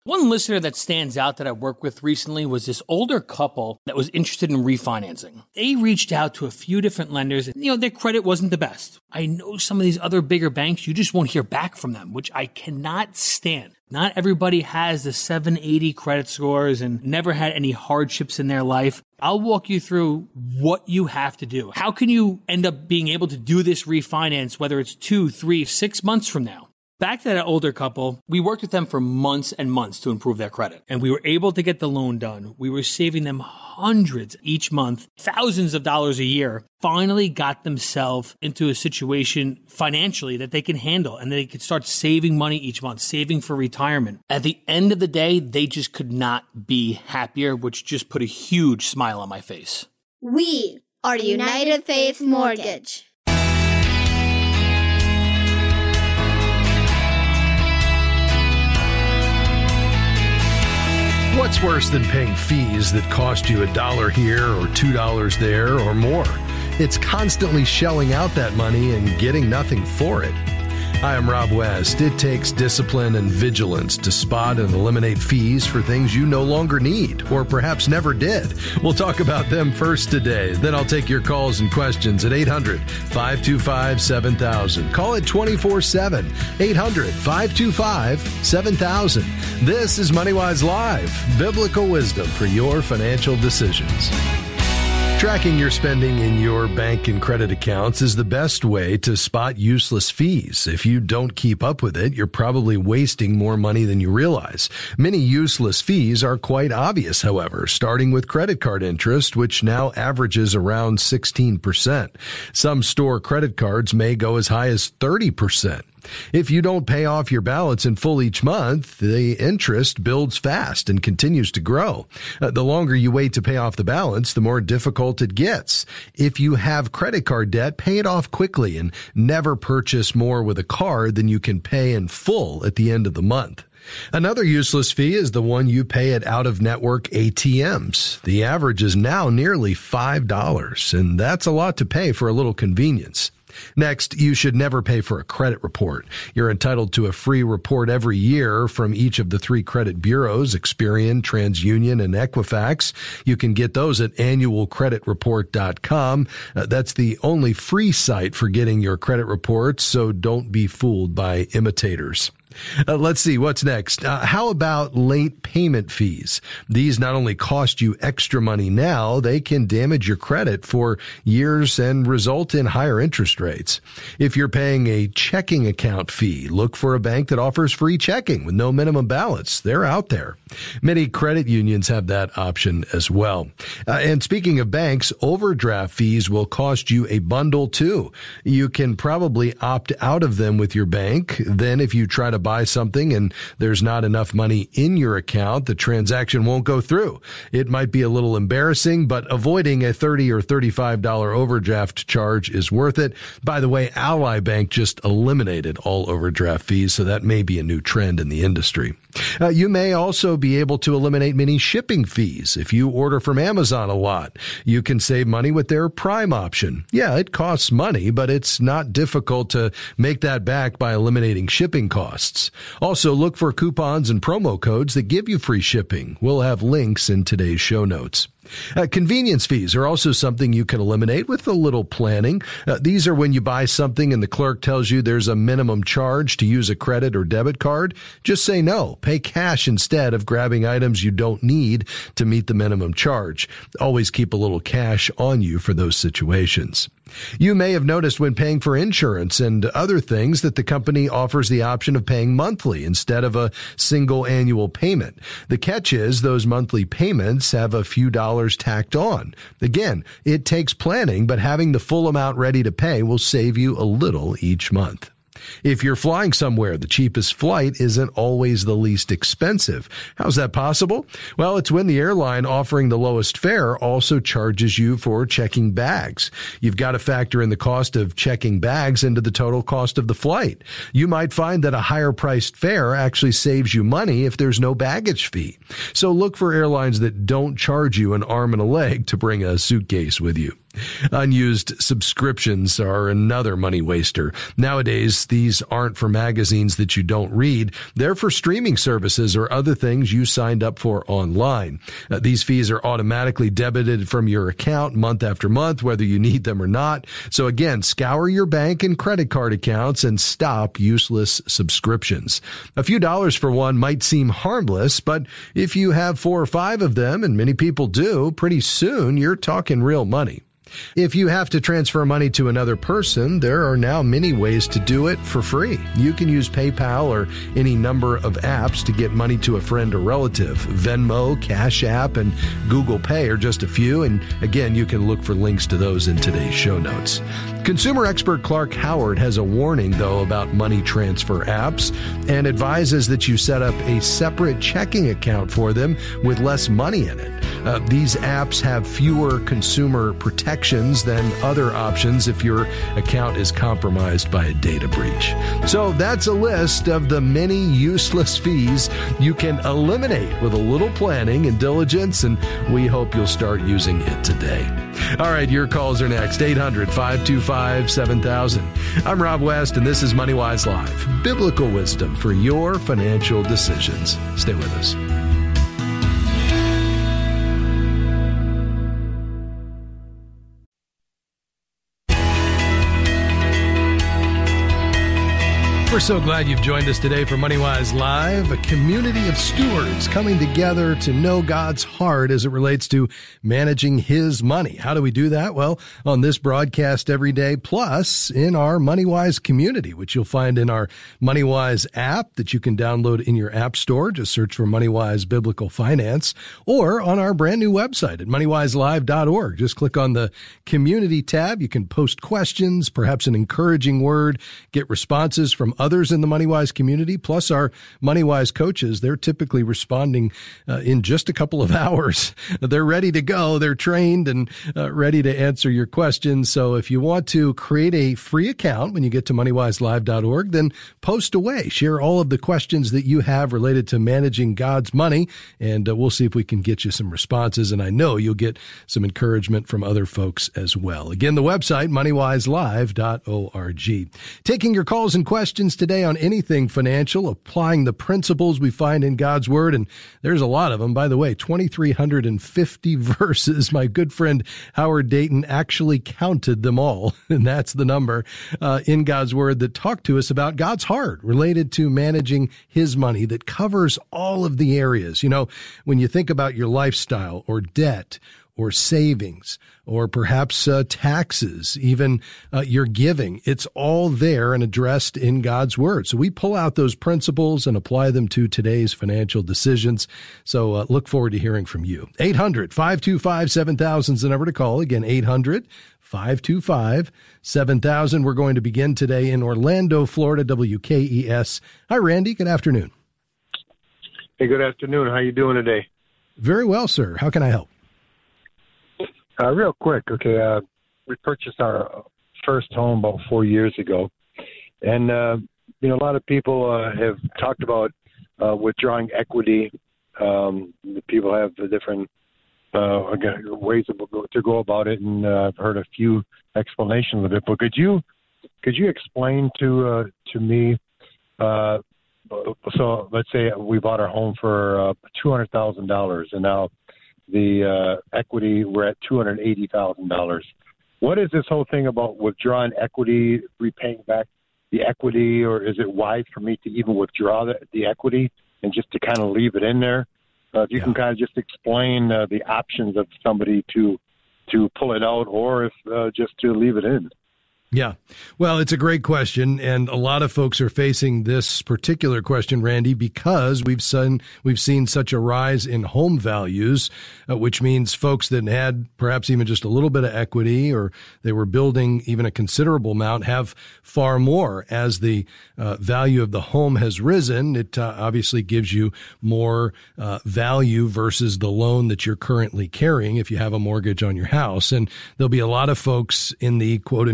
One listener that stands out that I worked with recently was this older couple that was interested in refinancing. They reached out to a few different lenders and, their credit wasn't the best. I know some of these other bigger banks, you just won't hear back from them, which I cannot stand. Not everybody has the 780 credit scores and never had any hardships in their life. I'll walk you through what you have to do. How can you end up being able to do this refinance, whether it's 2, 3, 6 months from now? Back to that older couple, we worked with them for months and months to improve their credit, and we were able to get the loan done. We were saving them hundreds each month, thousands of dollars a year, finally got themselves into a situation financially that they can handle, and they could start saving money each month, saving for retirement. At the end of the day, they just could not be happier, which just put a huge smile on my face. We are United Faith Mortgage. What's worse than paying fees that cost you $1 here or $2 there or more? It's constantly shelling out that money and getting nothing for it. Hi, I'm Rob West. It takes discipline and vigilance to spot and eliminate fees for things you no longer need or perhaps never did. We'll talk about them first today. Then I'll take your calls and questions at 800-525-7000. Call it 24/7. 800-525-7000. This is MoneyWise Live, biblical wisdom for your financial decisions. Tracking your spending in your bank and credit accounts is the best way to spot useless fees. If you don't keep up with it, you're probably wasting more money than you realize. Many useless fees are quite obvious, however, starting with credit card interest, which now averages around 16%. Some store credit cards may go as high as 30%. If you don't pay off your balance in full each month, the interest builds fast and continues to grow. The longer you wait to pay off the balance, the more difficult it gets. If you have credit card debt, pay it off quickly and never purchase more with a card than you can pay in full at the end of the month. Another useless fee is the one you pay at out-of-network ATMs. The average is now nearly $5, and that's a lot to pay for a little convenience. Next, you should never pay for a credit report. You're entitled to a free report every year from each of the 3 credit bureaus, Experian, TransUnion, and Equifax. You can get those at annualcreditreport.com. That's the only free site for getting your credit reports, so don't be fooled by imitators. Let's see, what's next? How about late payment fees? These not only cost you extra money now, they can damage your credit for years and result in higher interest rates. If you're paying a checking account fee, look for a bank that offers free checking with no minimum balance. They're out there. Many credit unions have that option as well. And speaking of banks, overdraft fees will cost you a bundle too. You can probably opt out of them with your bank. Then if you try to buy something and there's not enough money in your account, the transaction won't go through. It might be a little embarrassing, but avoiding a $30 or $35 overdraft charge is worth it. By the way, Ally Bank just eliminated all overdraft fees, so that may be a new trend in the industry. You may also be able to eliminate many shipping fees. If you order from Amazon a lot, you can save money with their Prime option. Yeah, it costs money, but it's not difficult to make that back by eliminating shipping costs. Also, look for coupons and promo codes that give you free shipping. We'll have links in today's show notes. Convenience fees are also something you can eliminate with a little planning. These are when you buy something and the clerk tells you there's a minimum charge to use a credit or debit card. Just say no. Pay cash instead of grabbing items you don't need to meet the minimum charge. Always keep a little cash on you for those situations. You may have noticed when paying for insurance and other things that the company offers the option of paying monthly instead of a single annual payment. The catch is those monthly payments have a few dollars tacked on. Again, it takes planning, but having the full amount ready to pay will save you a little each month. If you're flying somewhere, the cheapest flight isn't always the least expensive. How's that possible? Well, it's when the airline offering the lowest fare also charges you for checking bags. You've got to factor in the cost of checking bags into the total cost of the flight. You might find that a higher priced fare actually saves you money if there's no baggage fee. So look for airlines that don't charge you an arm and a leg to bring a suitcase with you. Unused subscriptions are another money waster. Nowadays, these aren't for magazines that you don't read. They're for streaming services or other things you signed up for online. These fees are automatically debited from your account month after month, whether you need them or not. So again, scour your bank and credit card accounts and stop useless subscriptions. A few dollars for one might seem harmless, but if you have 4 or 5 of them, and many people do, pretty soon you're talking real money. If you have to transfer money to another person, there are now many ways to do it for free. You can use PayPal or any number of apps to get money to a friend or relative. Venmo, Cash App, and Google Pay are just a few, and again, you can look for links to those in today's show notes. Consumer expert Clark Howard has a warning, though, about money transfer apps and advises that you set up a separate checking account for them with less money in it. These apps have fewer consumer protections than other options if your account is compromised by a data breach. So that's a list of the many useless fees you can eliminate with a little planning and diligence, and we hope you'll start using it today. All right, your calls are next. 800-525-7000. I'm Rob West, and this is MoneyWise Live. Biblical wisdom for your financial decisions. Stay with us. We're so glad you've joined us today for MoneyWise Live, a community of stewards coming together to know God's heart as it relates to managing His money. How do we do that? Well, on this broadcast every day, plus in our MoneyWise community, which you'll find in our MoneyWise app that you can download in your app store. Just search for MoneyWise Biblical Finance, or on our brand new website at moneywiselive.org. Just click on the community tab. You can post questions, perhaps an encouraging word, get responses from others in the MoneyWise community, plus our MoneyWise coaches. They're typically responding in just a couple of hours. They're ready to go. They're trained and ready to answer your questions. So if you want to create a free account when you get to moneywiselive.org, then post away. Share all of the questions that you have related to managing God's money, and we'll see if we can get you some responses. And I know you'll get some encouragement from other folks as well. Again, the website, moneywiselive.org. Taking your calls and questions today on anything financial, applying the principles we find in God's Word, and there's a lot of them. By the way, 2,350 verses. My good friend Howard Dayton actually counted them all, and that's the number in God's Word that talk to us about God's heart related to managing His money, that covers all of the areas. You know, when you think about your lifestyle or debt or savings, or perhaps taxes, even your giving. It's all there and addressed in God's Word. So we pull out those principles and apply them to today's financial decisions. So look forward to hearing from you. 800-525-7000 is the number to call. Again, 800-525-7000. We're going to begin today in Orlando, Florida, WKES. Hi, Randy. Good afternoon. Hey, good afternoon. How you doing today? Very well, sir. How can I help? Real quick, okay. We purchased our first home about 4 years ago, and a lot of people have talked about withdrawing equity. People have the different ways to go about it, and I've heard a few explanations of it. But could you explain to me? So let's say we bought our home for $200,000, and now the equity, we're at $280,000. What is this whole thing about withdrawing equity, repaying back the equity, or is it wise for me to even withdraw the equity and just to kind of leave it in there? If you can kind of just explain the options of somebody to pull it out, or if just to leave it in. Yeah. Well, it's a great question, and a lot of folks are facing this particular question, Randy, because we've seen such a rise in home values, which means folks that had perhaps even just a little bit of equity, or they were building even a considerable amount, have far more. As the value of the home has risen, it obviously gives you more value versus the loan that you're currently carrying if you have a mortgage on your house. And there'll be a lot of folks in the quote-unquote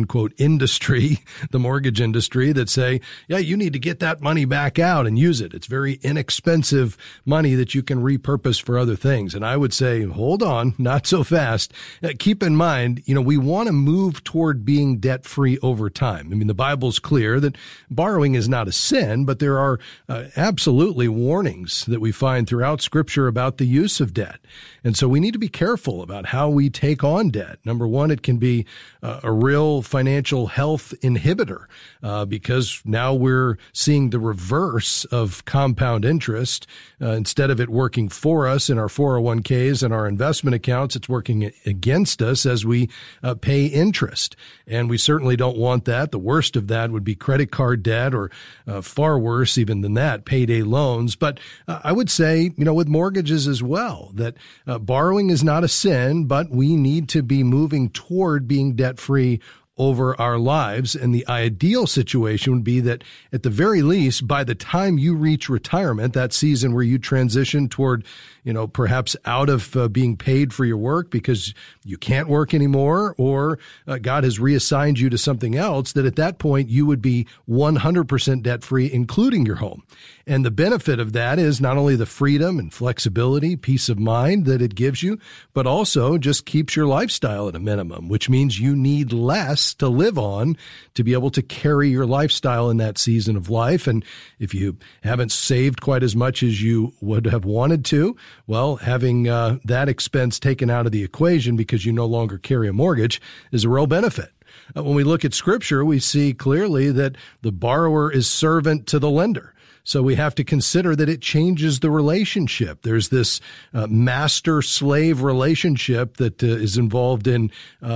industry, the mortgage industry, that say, yeah, you need to get that money back out and use it. It's very inexpensive money that you can repurpose for other things. And I would say, hold on, not so fast. Keep in mind, we want to move toward being debt-free over time. I mean, the Bible's clear that borrowing is not a sin, but there are absolutely warnings that we find throughout Scripture about the use of debt. And so we need to be careful about how we take on debt. Number one, it can be a real financial health inhibitor because now we're seeing the reverse of compound interest. Instead of it working for us in our 401ks and our investment accounts, it's working against us as we pay interest. And we certainly don't want that. The worst of that would be credit card debt, or far worse even than that, payday loans. But I would say, with mortgages as well, that borrowing is not a sin, but we need to be moving toward being debt-free over our lives. And the ideal situation would be that at the very least, by the time you reach retirement, that season where you transition toward, perhaps out of being paid for your work because you can't work anymore, or God has reassigned you to something else, that at that point you would be 100% debt-free, including your home. And the benefit of that is not only the freedom and flexibility, peace of mind that it gives you, but also just keeps your lifestyle at a minimum, which means you need less to live on to be able to carry your lifestyle in that season of life. And if you haven't saved quite as much as you would have wanted to, well, having that expense taken out of the equation because you no longer carry a mortgage is a real benefit. When we look at Scripture, we see clearly that the borrower is servant to the lender. So we have to consider that it changes the relationship. There's this master-slave relationship that is involved in,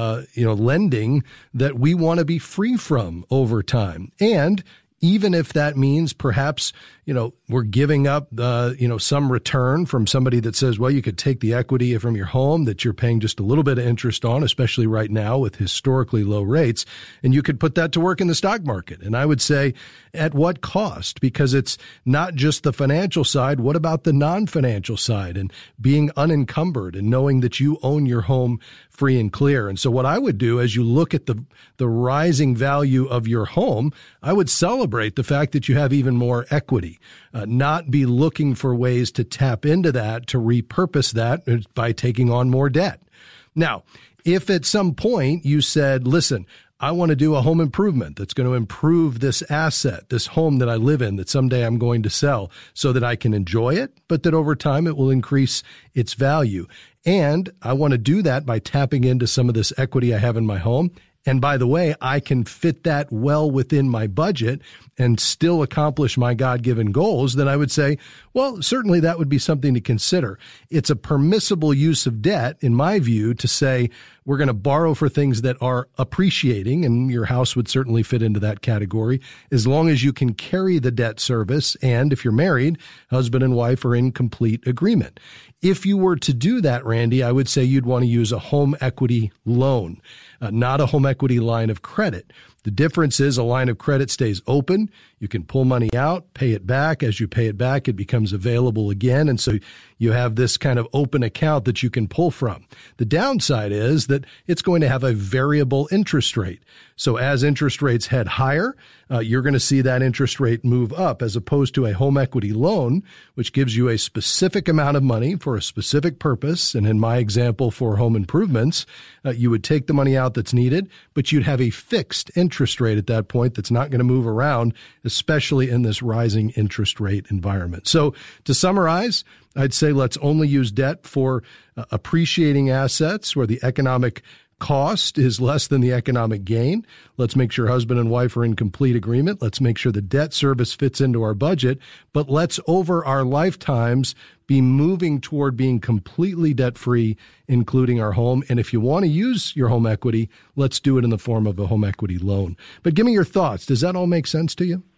lending that we want to be free from over time. And even if that means perhaps, we're giving up, some return from somebody that says, well, you could take the equity from your home that you're paying just a little bit of interest on, especially right now with historically low rates, and you could put that to work in the stock market. And I would say, at what cost? Because it's not just the financial side. What about the non-financial side and being unencumbered and knowing that you own your home free and clear? And so what I would do as you look at the rising value of your home, I would celebrate the fact that you have even more equity. Not be looking for ways to tap into that, to repurpose that by taking on more debt. Now, if at some point you said, listen, I want to do a home improvement that's going to improve this asset, this home that I live in, that someday I'm going to sell so that I can enjoy it, but that over time it will increase its value. And I want to do that by tapping into some of this equity I have in my home. And by the way, I can fit that well within my budget and still accomplish my God-given goals, then I would say, well, certainly that would be something to consider. It's a permissible use of debt, in my view, to say we're going to borrow for things that are appreciating, and your house would certainly fit into that category, as long as you can carry the debt service, and if you're married, husband and wife are in complete agreement. If you were to do that, Randy, I would say you'd want to use a home equity loan, not a home equity line of credit. The difference is a line of credit stays open. You can pull money out, pay it back. As you pay it back, it becomes available again. And so you have this kind of open account that you can pull from. The downside is that it's going to have a variable interest rate. So as interest rates head higher, you're going to see that interest rate move up, as opposed to a home equity loan, which gives you a specific amount of money for a specific purpose. And in my example for home improvements, you would take the money out that's needed, but you'd have a fixed interest rate at that point that's not going to move around, especially in this rising interest rate environment. So to summarize, I'd say let's only use debt for appreciating assets where the economic cost is less than the economic gain. Let's make sure husband and wife are in complete agreement. Let's make sure the debt service fits into our budget, but let's over our lifetimes be moving toward being completely debt-free, including our home. And if you want to use your home equity, let's do it in the form of a home equity loan. But give me your thoughts. Does that all make sense to you?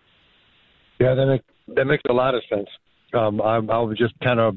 Yeah, that makes a lot of sense. I was just kind of,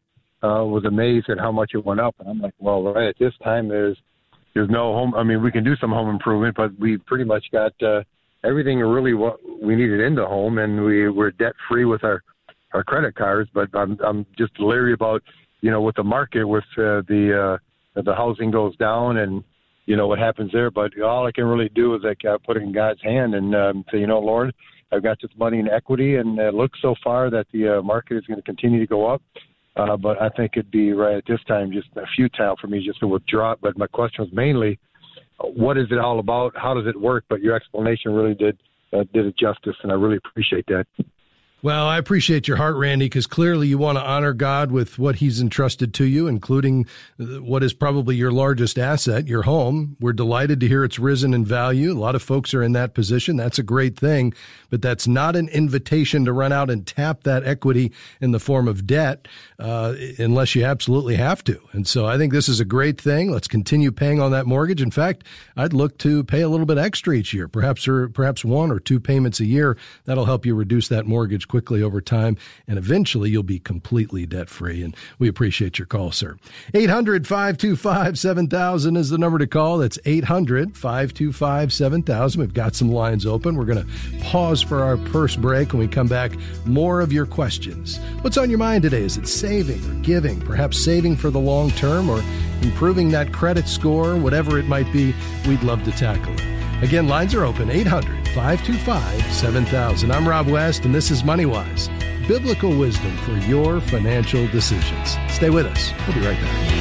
was amazed at how much it went up. And I'm like, well, right at this time, there's no home. I mean, we can do some home improvement, but we pretty much got everything really what we needed in the home, and we're debt free with our credit cards. But I'm just leery about, with the market, with the housing goes down, and what happens there. But all I can really do is put it in God's hand and say, Lord, I've got this money in equity, and it looks so far that the market is going to continue to go up. But I think it'd be right at this time just futile for me just to withdraw it. But my question was mainly, what is it all about? How does it work? But your explanation really did it justice, and I really appreciate that. Well, I appreciate your heart, Randy, because clearly you want to honor God with what he's entrusted to you, including what is probably your largest asset, your home. We're delighted to hear it's risen in value. A lot of folks are in that position. That's a great thing, but that's not an invitation to run out and tap that equity in the form of debt unless you absolutely have to. And so I think this is a great thing. Let's continue paying on that mortgage. In fact, I'd look to pay a little bit extra each year, perhaps 1 or 2 payments a year. That'll help you reduce that mortgage quickly over time, and eventually you'll be completely debt-free. And we appreciate your call, sir. 800-525-7000 is the number to call. That's 800-525-7000. We've got some lines open. We're going to pause for our first break. When we come back, more of your questions. What's on your mind today? Is it saving or giving? Perhaps saving for the long term or improving that credit score? Whatever it might be, we'd love to tackle it. Again, lines are open, 800-525-7000. I'm Rob West, and this is MoneyWise, biblical wisdom for your financial decisions. Stay with us. We'll be right back.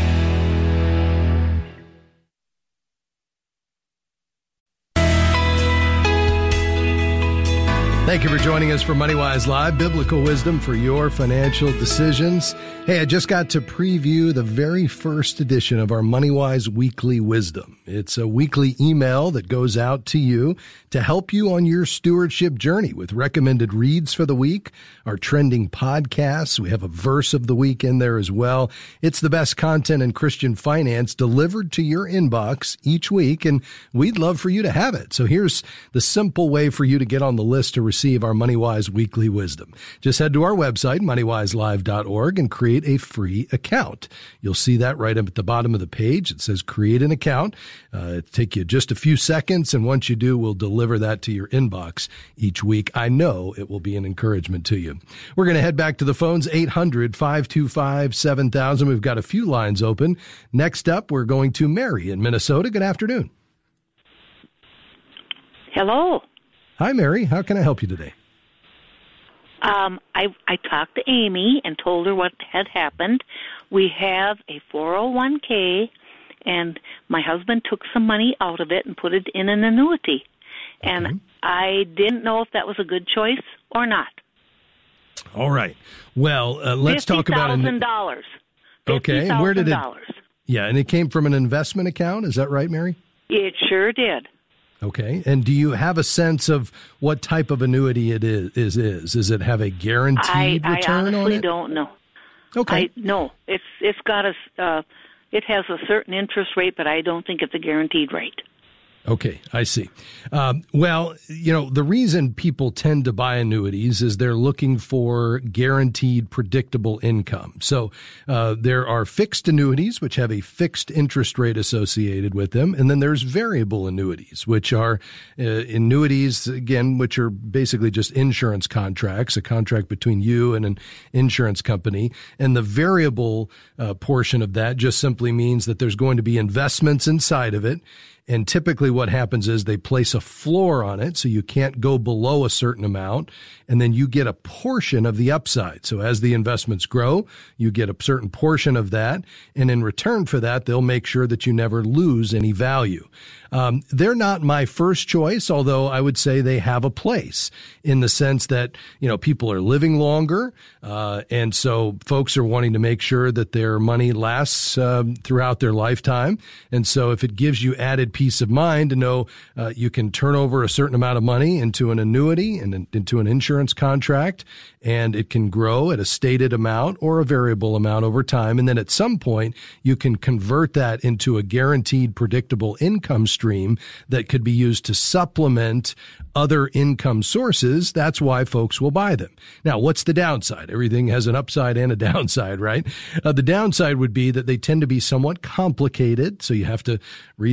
Thank you for joining us for MoneyWise Live, biblical wisdom for your financial decisions. Hey, I just got to preview the very first edition of our MoneyWise Weekly Wisdom. It's a weekly email that goes out to you to help you on your stewardship journey with recommended reads for the week, our trending podcasts. We have a verse of the week in there as well. It's the best content in Christian finance delivered to your inbox each week, and we'd love for you to have it. So here's the simple way for you to get on the list to receive our MoneyWise Weekly Wisdom. Just head to our website, moneywiselive.org, and create a free account. You'll see that right up at the bottom of the page. It says create an account. It'll take you just a few seconds, and once you do, we'll deliver that to your inbox each week. I know it will be an encouragement to you. We're going to head back to the phones, 800-525-7000. We've got a few lines open. Next up, we're going to Mary in Minnesota. Good afternoon. Hello. Hi, Mary. How can I help you today? I talked to Amy and told her what had happened. We have a 401k, and my husband took some money out of it and put it in an annuity. And Okay. I didn't know if that was a good choice or not. All right. Well, let's talk about $50,000. Okay. And where did it? $50,000. Yeah, and it came from an investment account. Is that right, Mary? It sure did. Okay. And do you have a sense of what type of annuity it is? Does it have a guaranteed return I honestly on it? don't know. Okay. No, it's got it has a certain interest rate, but I don't think it's a guaranteed rate. Okay, I see. Well, the reason people tend to buy annuities is they're looking for guaranteed, predictable income. So there are fixed annuities, which have a fixed interest rate associated with them. And then there's variable annuities, which are annuities, again, which are basically just insurance contracts, a contract between you and an insurance company. And the variable portion of that just simply means that there's going to be investments inside of it. And typically what happens is they place a floor on it, so you can't go below a certain amount, and then you get a portion of the upside. So as the investments grow, you get a certain portion of that, and in return for that, they'll make sure that you never lose any value. They're not my first choice, although I would say they have a place in the sense that, people are living longer. And so folks are wanting to make sure that their money lasts throughout their lifetime. And so if it gives you added peace of mind to know you can turn over a certain amount of money into an annuity and into an insurance contract, and it can grow at a stated amount or a variable amount over time. And then at some point, you can convert that into a guaranteed, predictable income stream that could be used to supplement other income sources. That's why folks will buy them. Now, what's the downside? Everything has an upside and a downside, right? The downside would be that they tend to be somewhat complicated. So you have to read through a lot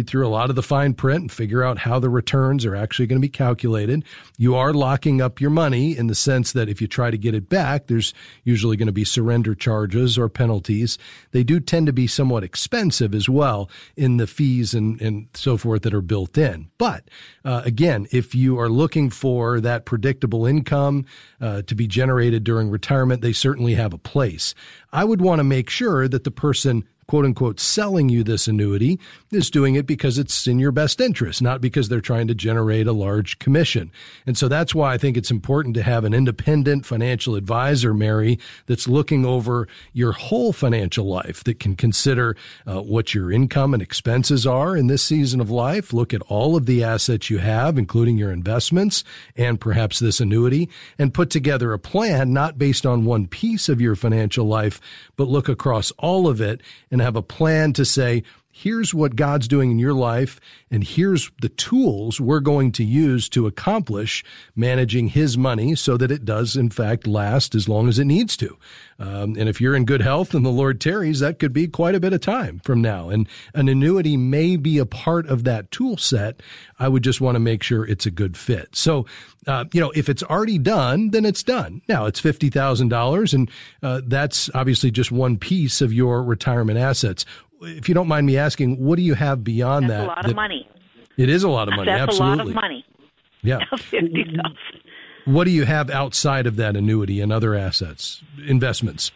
of the fine print and figure out how the returns are actually going to be calculated. You are locking up your money in the sense that if you try to get it back, there's usually going to be surrender charges or penalties. They do tend to be somewhat expensive as well in the fees and so forth that are built in. But again, if you are looking for that predictable income to be generated during retirement, they certainly have a place. I would want to make sure that the person, quote unquote, selling you this annuity is doing it because it's in your best interest, not because they're trying to generate a large commission. And so that's why I think it's important to have an independent financial advisor, Mary, that's looking over your whole financial life, that can consider what your income and expenses are in this season of life, look at all of the assets you have, including your investments and perhaps this annuity, and put together a plan not based on one piece of your financial life, but look across all of it and have a plan to say, here's what God's doing in your life, and here's the tools we're going to use to accomplish managing his money so that it does, in fact, last as long as it needs to. And if you're in good health and the Lord tarries, that could be quite a bit of time from now. And an annuity may be a part of that tool set. I would just want to make sure it's a good fit. So, if it's already done, then it's done. Now, it's $50,000, and that's obviously just one piece of your retirement assets. If you don't mind me asking, what do you have beyond that? That's a lot of money. It is a lot of money, That's absolutely. a lot of money. Yeah. $50,000. What do you have outside of that annuity and other assets, investments?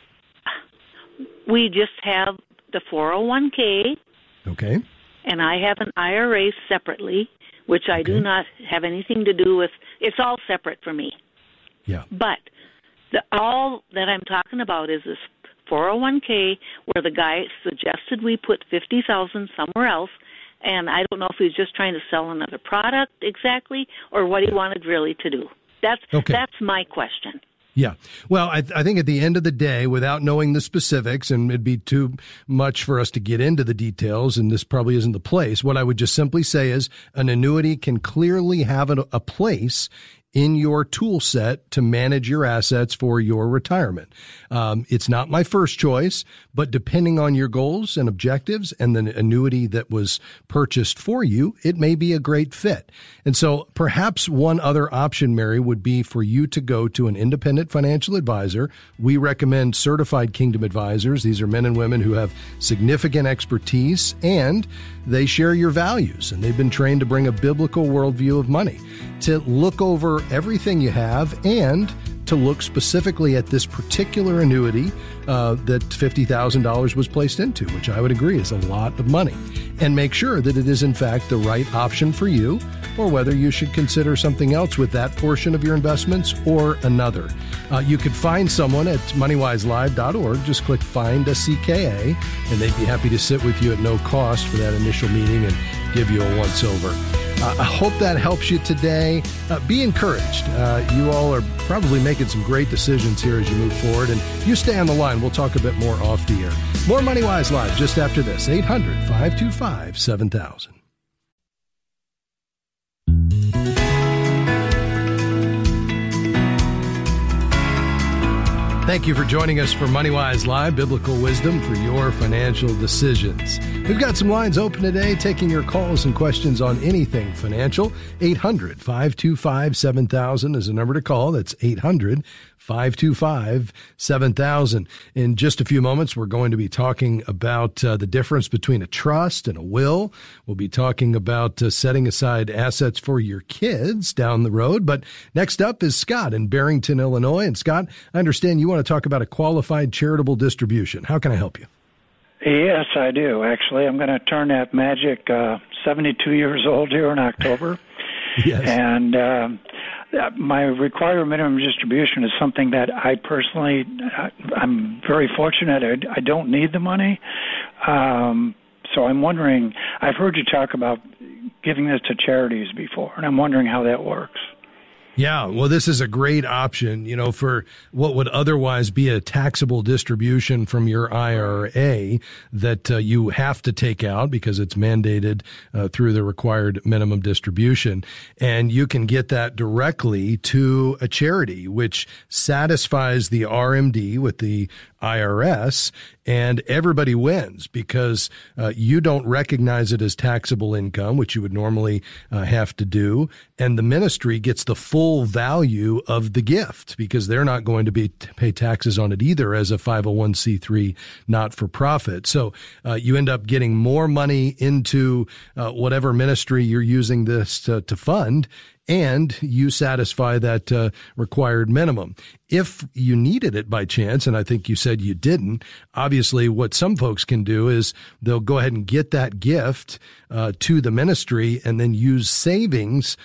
We just have the 401k. Okay. And I have an IRA separately, which I do not have anything to do with. It's all separate for me. Yeah. But all that I'm talking about is this 401k where the guy suggested we put $50,000 somewhere else, and I don't know if he's just trying to sell another product exactly or what he wanted really to do. That's my question. Yeah. Well, I think at the end of the day, without knowing the specifics, and it'd be too much for us to get into the details, and this probably isn't the place, what I would just simply say is an annuity can clearly have a place in your tool set to manage your assets for your retirement. It's not my first choice, but depending on your goals and objectives and the annuity that was purchased for you, it may be a great fit. And so perhaps one other option, Mary, would be for you to go to an independent financial advisor. We recommend Certified Kingdom Advisors. These are men and women who have significant expertise and they share your values, and they've been trained to bring a biblical worldview of money, to look over everything you have and to look specifically at this particular annuity that $50,000 was placed into, which I would agree is a lot of money, and make sure that it is in fact the right option for you, or whether you should consider something else with that portion of your investments or another. You could find someone at MoneyWiseLive.org. Just click Find a CKA, and they'd be happy to sit with you at no cost for that initial meeting and give you a once-over. I hope that helps you today. Be encouraged. You all are probably making some great decisions here as you move forward, and you stay on the line. We'll talk a bit more off the air. More MoneyWise Live just after this. 800-525-7000. Thank you for joining us for MoneyWise Live, biblical wisdom for your financial decisions. We've got some lines open today, taking your calls and questions on anything financial. 800-525-7000 is the number to call. That's 800-525-7000. In just a few moments, we're going to be talking about the difference between a trust and a will. We'll be talking about setting aside assets for your kids down the road. But next up is Scott in Barrington, Illinois. And Scott, I understand you want to talk about a qualified charitable distribution. How can I help you? Yes, I do. Actually, I'm going to turn that magic 72 years old here in October. Yes. And my required minimum distribution is something that I personally, I'm very fortunate. I don't need the money. So I'm wondering, I've heard you talk about giving this to charities before, and I'm wondering how that works. Yeah, well, this is a great option, for what would otherwise be a taxable distribution from your IRA that you have to take out because it's mandated through the required minimum distribution. And you can get that directly to a charity, which satisfies the RMD with the IRS, and everybody wins because you don't recognize it as taxable income, which you would normally have to do, and the ministry gets the full value of the gift because they're not going to pay taxes on it either as a 501c3 not-for-profit. So you end up getting more money into whatever ministry you're using this to fund, and you satisfy that required minimum. If you needed it by chance, and I think you said you didn't, obviously what some folks can do is they'll go ahead and get that gift to the ministry and then use savings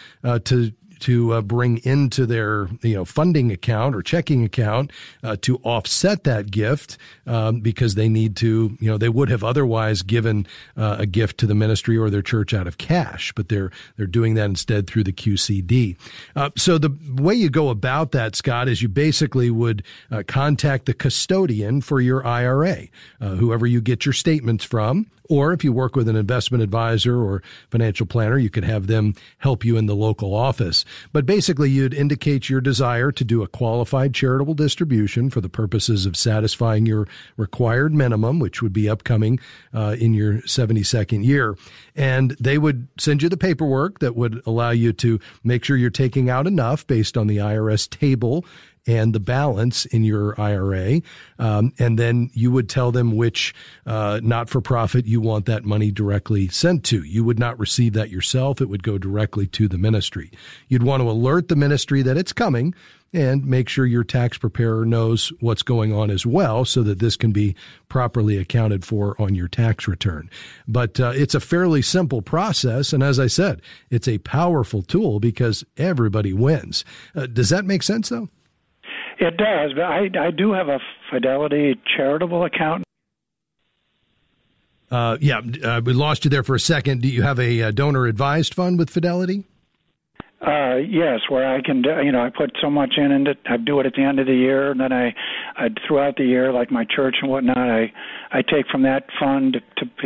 to bring into their funding account or checking account to offset that gift because they need to, they would have otherwise given a gift to the ministry or their church out of cash, but they're doing that instead through the QCD. So the way you go about that, Scott, is you basically would contact the custodian for your IRA, whoever you get your statements from. Or if you work with an investment advisor or financial planner, you could have them help you in the local office. But basically, you'd indicate your desire to do a qualified charitable distribution for the purposes of satisfying your required minimum, which would be upcoming in your 72nd year. And they would send you the paperwork that would allow you to make sure you're taking out enough based on the IRS table and the balance in your IRA. And then you would tell them which not-for-profit you want that money directly sent to. You would not receive that yourself. It would go directly to the ministry. You'd want to alert the ministry that it's coming and make sure your tax preparer knows what's going on as well so that this can be properly accounted for on your tax return. But it's a fairly simple process. And as I said, it's a powerful tool because everybody wins. Does that make sense, though? It does, but I do have a Fidelity charitable account. We lost you there for a second. Do you have a donor advised fund with Fidelity? Yes, where I can, I put so much in it. I do it at the end of the year, and then I throughout the year, like my church and whatnot, I take from that fund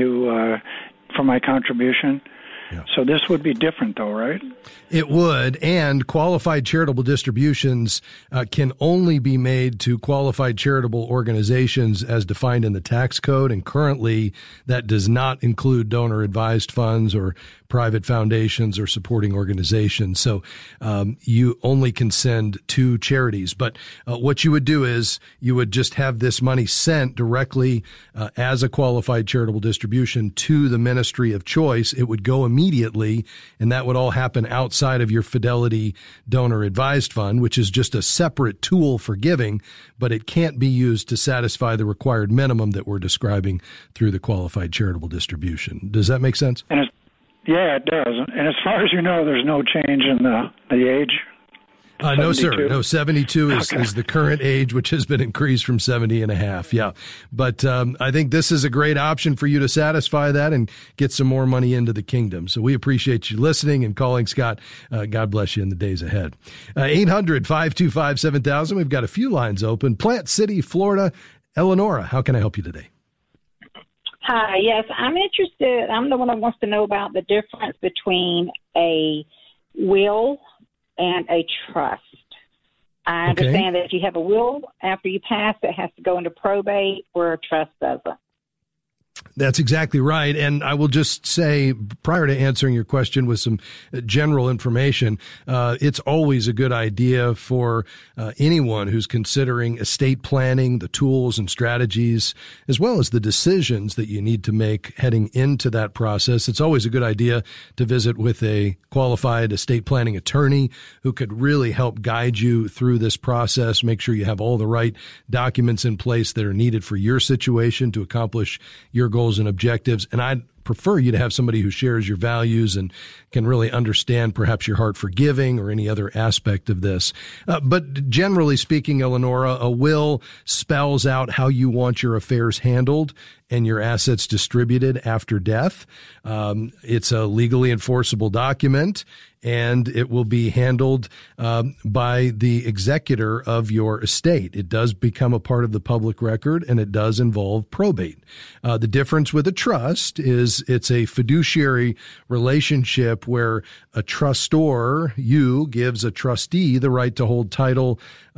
for my contribution. Yeah. So this would be different, though, right? It would, and qualified charitable distributions can only be made to qualified charitable organizations as defined in the tax code, and currently that does not include donor-advised funds or private foundations or supporting organizations. So you only can send to charities. But what you would do is you would just have this money sent directly as a qualified charitable distribution to the ministry of choice. It would go immediately, and that would all happen outside of your Fidelity donor advised fund, which is just a separate tool for giving, but it can't be used to satisfy the required minimum that we're describing through the qualified charitable distribution. Does that make sense? Yeah, it does. And as far as you know, there's no change in the age? No, sir. No, 72 is the current age, which has been increased from 70 and a half. Yeah. But I think this is a great option for you to satisfy that and get some more money into the kingdom. So we appreciate you listening and calling, Scott. God bless you in the days ahead. 800-525-7000. We've got a few lines open. Plant City, Florida. Eleonora, how can I help you today? Hi, yes, I'm interested. I'm the one that wants to know about the difference between a will and a trust. I understand that if you have a will, after you pass, it has to go into probate, where a trust doesn't. That's exactly right. And I will just say, prior to answering your question with some general information, it's always a good idea for anyone who's considering estate planning, the tools and strategies, as well as the decisions that you need to make heading into that process. It's always a good idea to visit with a qualified estate planning attorney who could really help guide you through this process, make sure you have all the right documents in place that are needed for your situation to accomplish your goals and objectives. And I'd prefer you to have somebody who shares your values and can really understand perhaps your heart for giving or any other aspect of this. But generally speaking, Eleonora, a will spells out how you want your affairs handled and your assets distributed after death. It's a legally enforceable document, and it will be handled by the executor of your estate. It does become a part of the public record, and it does involve probate. The difference with a trust is it's a fiduciary relationship where a trustor, you, gives a trustee the right to hold title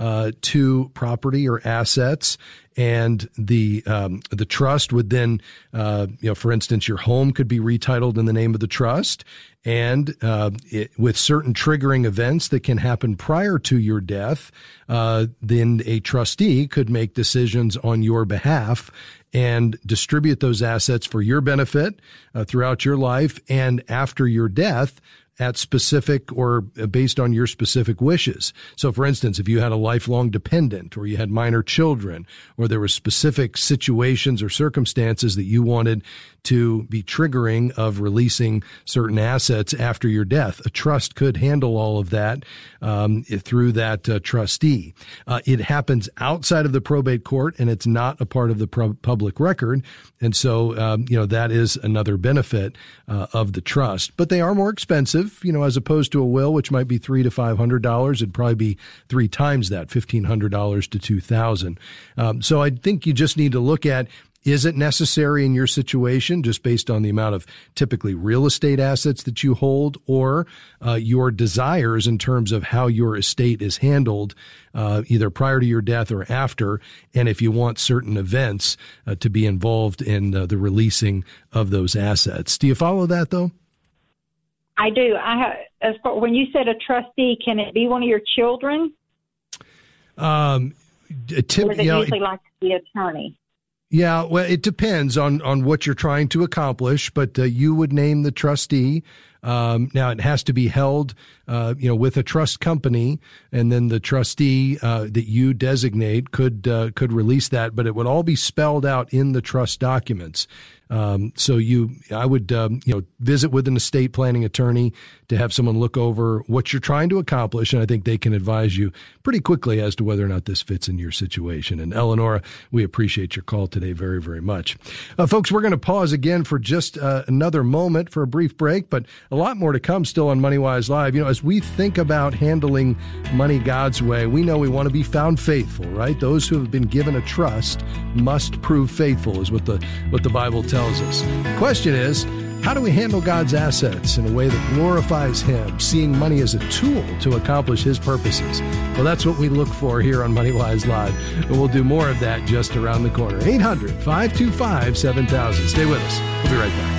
to property or assets. And the trust would then, for instance, your home could be retitled in the name of the trust. And with certain triggering events that can happen prior to your death, then a trustee could make decisions on your behalf and distribute those assets for your benefit throughout your life and after your death at specific or based on your specific wishes. So, for instance, if you had a lifelong dependent or you had minor children or there were specific situations or circumstances that you wanted to be triggering of releasing certain assets after your death, a trust could handle all of that through that trustee. It happens outside of the probate court, and it's not a part of the public record. And so, that is another benefit of the trust. But they are more expensive, as opposed to a will, which might be $300 to $500. It'd probably be 3 times that, $1,500 to $2,000. So I think you just need to look at, is it necessary in your situation just based on the amount of typically real estate assets that you hold, or your desires in terms of how your estate is handled either prior to your death or after, and if you want certain events to be involved in the releasing of those assets. Do you follow that, though? I do. When you said a trustee, can it be one of your children? Or is it usually like the attorney? Yeah, well, it depends on what you're trying to accomplish, but you would name the trustee. Now, it has to be held, with a trust company, and then the trustee that you designate could release that, but it would all be spelled out in the trust documents. So I would visit with an estate planning attorney to have someone look over what you're trying to accomplish, and I think they can advise you pretty quickly as to whether or not this fits in your situation. And Eleonora, we appreciate your call today very, very much. Folks, we're going to pause again for just another moment for a brief break, but a lot more to come still on MoneyWise Live. As we think about handling money God's way, we know we want to be found faithful, right? Those who have been given a trust must prove faithful, is what the Bible tells us. The question is, how do we handle God's assets in a way that glorifies Him, seeing money as a tool to accomplish His purposes? Well, that's what we look for here on MoneyWise Live, and we'll do more of that just around the corner. 800-525-7000. Stay with us. We'll be right back.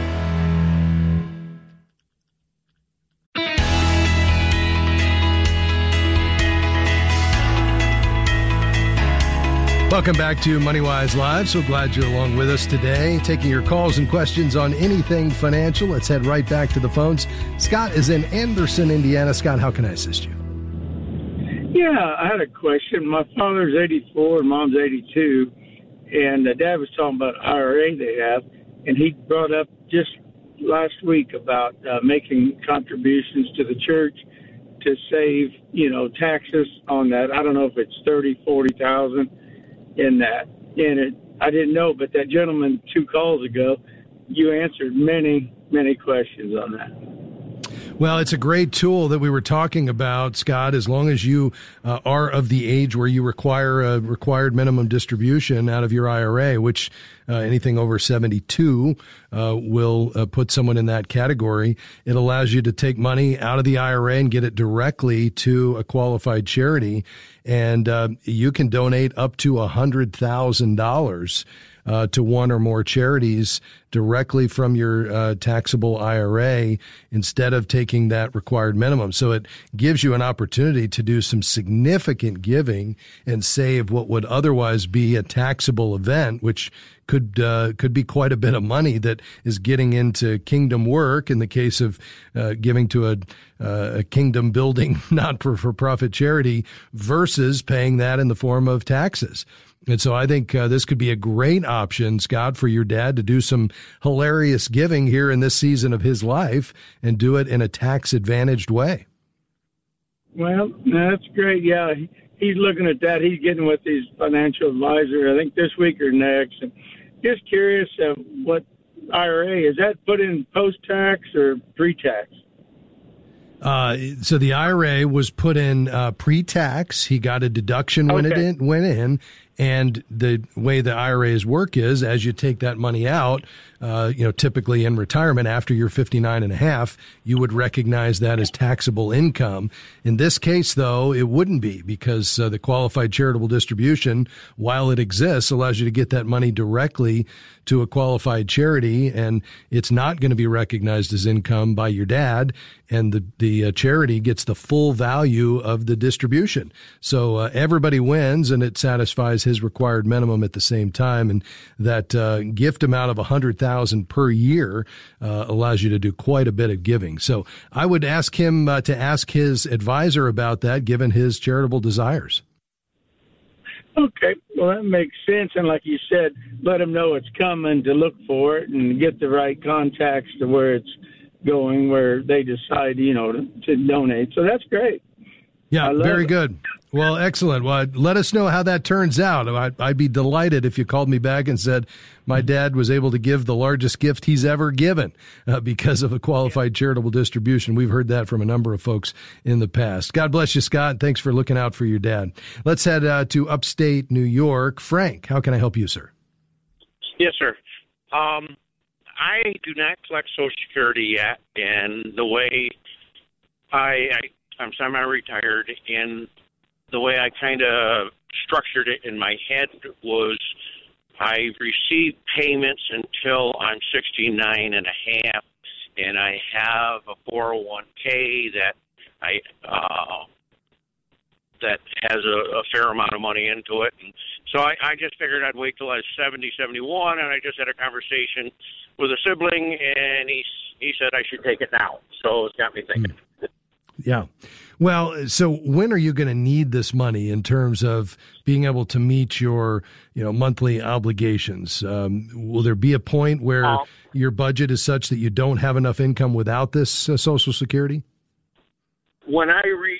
Welcome back to MoneyWise Live. So glad you're along with us today, taking your calls and questions on anything financial. Let's head right back to the phones. Scott is in Anderson, Indiana. Scott, how can I assist you? Yeah, I had a question. My father's 84 and mom's 82, and Dad was talking about IRA they have, and he brought up just last week about making contributions to the church to save, taxes on that. I don't know if it's 30, 40,000. In that, and I didn't know, but that gentleman 2 calls ago, you answered many, many questions on that. Well, it's a great tool that we were talking about, Scott, as long as you are of the age where you require a required minimum distribution out of your IRA, which anything over 72 will put someone in that category. It allows you to take money out of the IRA and get it directly to a qualified charity, and you can donate up to $100,000 to one or more charities directly from your taxable IRA instead of taking that required minimum. So it gives you an opportunity to do some significant giving and save what would otherwise be a taxable event, which could be quite a bit of money that is getting into kingdom work in the case of giving to a kingdom building not for profit charity versus paying that in the form of taxes. And so I think this could be a great option, Scott, for your dad to do some hilarious giving here in this season of his life and do it in a tax-advantaged way. Well, that's great. Yeah, he's looking at that. He's getting with his financial advisor, I think this week or next. And just curious what IRA, is that put in post-tax or pre-tax? So the IRA was put in pre-tax. He got a deduction when it went in. And the way the IRAs work is, as you take that money out, typically in retirement after you're 59 and a half, you would recognize that as taxable income. In this case, though, it wouldn't be, because the qualified charitable distribution, while it exists, allows you to get that money directly to a qualified charity, and it's not going to be recognized as income by your dad, and the charity gets the full value of the distribution. So everybody wins, and it satisfies his required minimum at the same time, and that gift amount of $100,000 per year allows you to do quite a bit of giving. So I would ask him to ask his advisor about that, given his charitable desires. Okay, well, that makes sense. And like you said, let them know it's coming, to look for it and get the right contacts to where it's going, where they decide, to donate. So that's great. Yeah, very good. Well, excellent. Well, let us know how that turns out. I'd be delighted if you called me back and said my dad was able to give the largest gift he's ever given because of a qualified charitable distribution. We've heard that from a number of folks in the past. God bless you, Scott. Thanks for looking out for your dad. Let's head to upstate New York. Frank, how can I help you, sir? Yes, sir. I do not collect Social Security yet, and the way I'm semi-retired, and the way I kind of structured it in my head was I receive payments until I'm 69 and a half, and I have a 401k that that has a fair amount of money into it. And so I just figured I'd wait till I was 70, 71, and I just had a conversation with a sibling, and he said I should take it now. So it's got me thinking. Yeah. Well, so when are you going to need this money in terms of being able to meet your, monthly obligations? Will there be a point where your budget is such that you don't have enough income without this Social Security? When I reach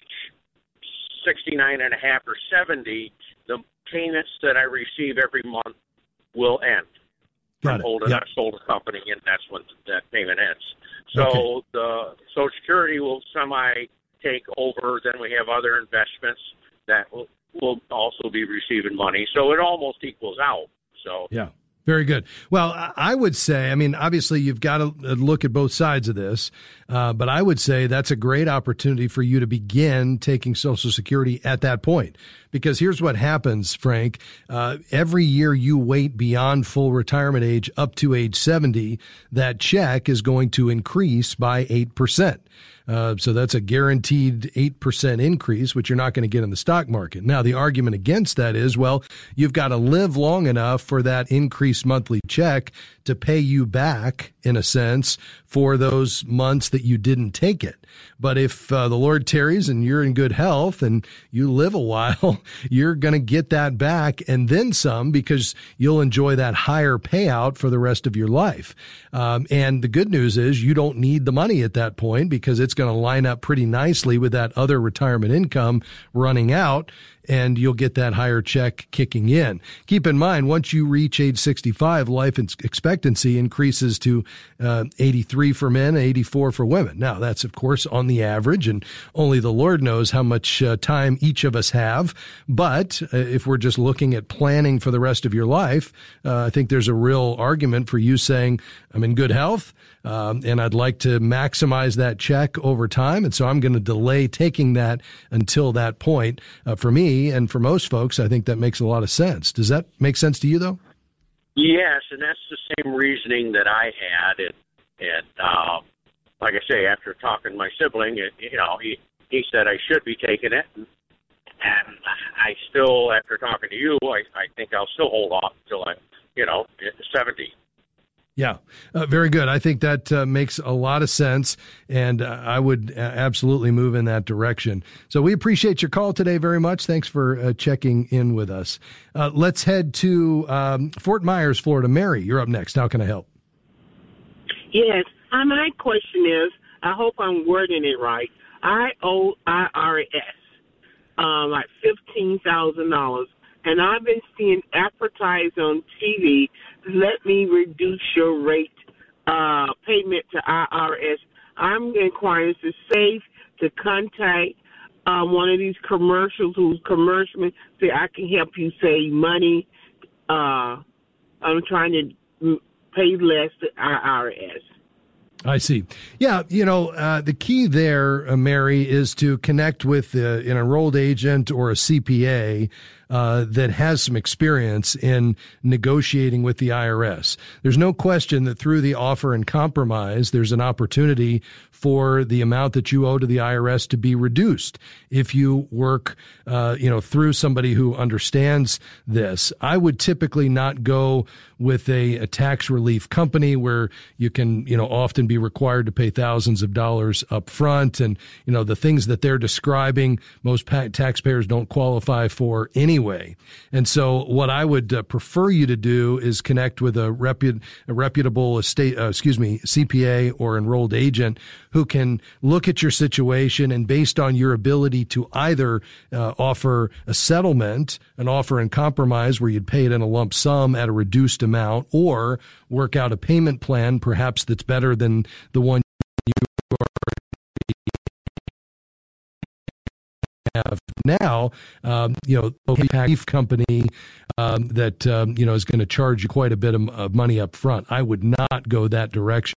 69 and a half or 70, the payments that I receive every month will end. Got it. I sold a company, and that's when that payment ends. So the Social Security will take over. Then we have other investments that will also be receiving money. So it almost equals out. So yeah. Very good. Well, I would say, obviously you've got to look at both sides of this, but I would say that's a great opportunity for you to begin taking Social Security at that point. Because here's what happens, Frank. Every year you wait beyond full retirement age up to age 70, that check is going to increase by 8%. So that's a guaranteed 8% increase, which you're not going to get in the stock market. Now, the argument against that is, well, you've got to live long enough for that increased monthly check to pay you back, in a sense, for those months that you didn't take it. But if the Lord tarries and you're in good health and you live a while, you're going to get that back and then some, because you'll enjoy that higher payout for the rest of your life. And the good news is you don't need the money at that point, because it's going to line up pretty nicely with that other retirement income running out, and you'll get that higher check kicking in. Keep in mind, once you reach age 65, life expectancy increases to 83 for men, 84 for women. Now, that's, of course, on the average, and only the Lord knows how much time each of us have. But if we're just looking at planning for the rest of your life, I think there's a real argument for you saying, I'm in good health, and I'd like to maximize that check over time, and so I'm going to delay taking that until that point. For me, and for most folks, I think that makes a lot of sense. Does that make sense to you, though? Yes, and that's the same reasoning that I had. And like I say, after talking to my sibling, he said I should be taking it. And I still, after talking to you, I think I'll still hold off until I'm, 70. Yeah, very good. I think that makes a lot of sense, and I would absolutely move in that direction. So we appreciate your call today very much. Thanks for checking in with us. Let's head to Fort Myers, Florida. Mary, you're up next. How can I help? Yes. My question is, I hope I'm wording it right. I owe IRS like $15,000, and I've been seeing advertised on TV, let me reduce your rate payment to IRS. I'm inquiring, is it safe to contact one of these commercialmen, say I can help you save money? I'm trying to pay less to IRS. I see. Yeah, the key there, Mary, is to connect with an enrolled agent or a CPA that has some experience in negotiating with the IRS. There's no question that through the offer and compromise, there's an opportunity for the amount that you owe to the IRS to be reduced if you work, through somebody who understands this. I would typically not go with a tax relief company where you can, often be required to pay thousands of dollars up front. And, the things that they're describing, most taxpayers don't qualify for anyway. And so what I would prefer you to do is connect with a reputable CPA or enrolled agent who can look at your situation and based on your ability to either offer a settlement, an offer in compromise where you'd pay it in a lump sum at a reduced amount, or work out a payment plan perhaps that's better than the one you have now, a relief company that is going to charge you quite a bit of money up front. I would not go that direction.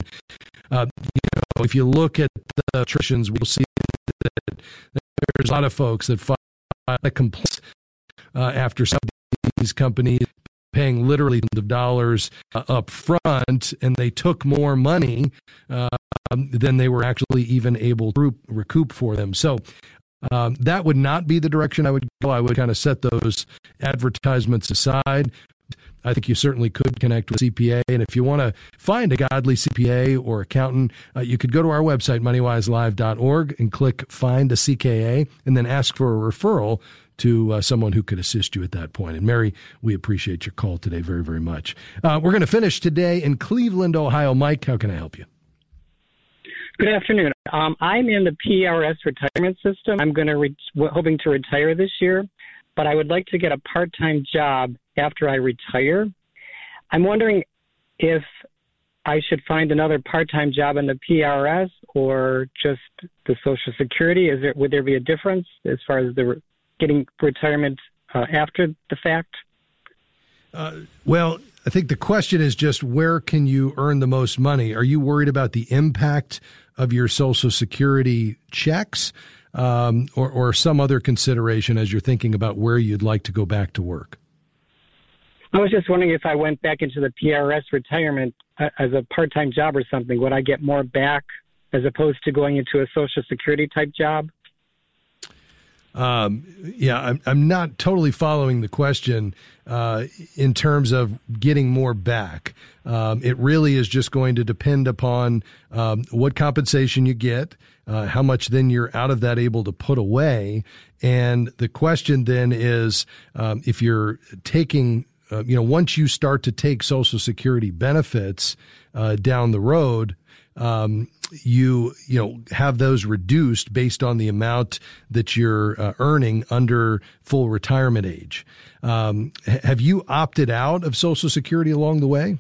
If you look at the attritions, we'll see that there's a lot of folks that file a complaint after some of these companies paying literally thousands of dollars up front, and they took more money than they were actually even able to recoup for them. So that would not be the direction I would go. I would kind of set those advertisements aside. I think you certainly could connect with CPA. And if you want to find a godly CPA or accountant, you could go to our website, moneywiselive.org, and click Find a CKA, and then ask for a referral to someone who could assist you at that point. And Mary, we appreciate your call today very, very much. We're going to finish today in Cleveland, Ohio. Mike, how can I help you? Good afternoon. I'm in the PRS retirement system. I'm hoping to retire this year, but I would like to get a part-time job after I retire. I'm wondering if I should find another part-time job in the PRS or just the Social Security. Would there be a difference as far as getting retirement after the fact? Well, I think the question is just where can you earn the most money? Are you worried about the impact of your Social Security checks or some other consideration as you're thinking about where you'd like to go back to work? I was just wondering if I went back into the PRS retirement as a part-time job or something, would I get more back as opposed to going into a Social Security type job? I'm not totally following the question in terms of getting more back. It really is just going to depend upon what compensation you get, how much then you're out of that able to put away. And the question then is if you're taking once you start to take Social Security benefits down the road, you have those reduced based on the amount that you're earning under full retirement age. Have you opted out of Social Security along the way?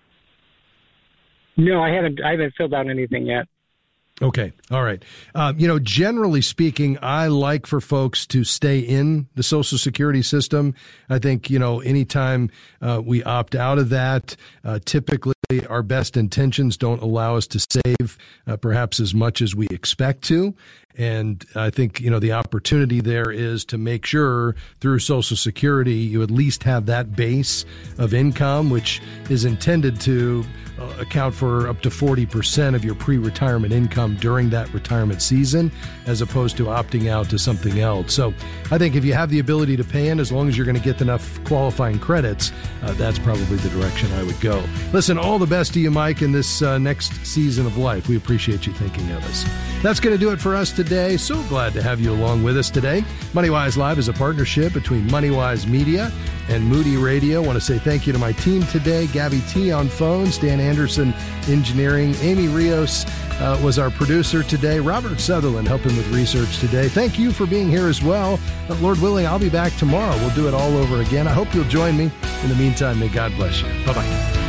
No, I haven't filled out anything yet. Okay. All right. Generally speaking, I like for folks to stay in the Social Security system. I think, anytime we opt out of that, typically our best intentions don't allow us to save perhaps as much as we expect to. And I think, the opportunity there is to make sure through Social Security, you at least have that base of income, which is intended to account for up to 40% of your pre-retirement income during that retirement season, as opposed to opting out to something else. So I think if you have the ability to pay in, as long as you're going to get enough qualifying credits, that's probably the direction I would go. Listen, all the best to you, Mike, in this next season of life. We appreciate you thinking of us. That's going to do it for us today. So glad to have you along with us today. MoneyWise Live is a partnership between MoneyWise Media and Moody Radio. I want to say thank you to my team today. Gabby T on phones, Dan Anderson engineering, Amy Rios was our producer today, Robert Sutherland helping with research today. Thank you for being here as well. Lord willing, I'll be back tomorrow. We'll do it all over again. I hope you'll join me. In the meantime, may God bless you. Bye-bye.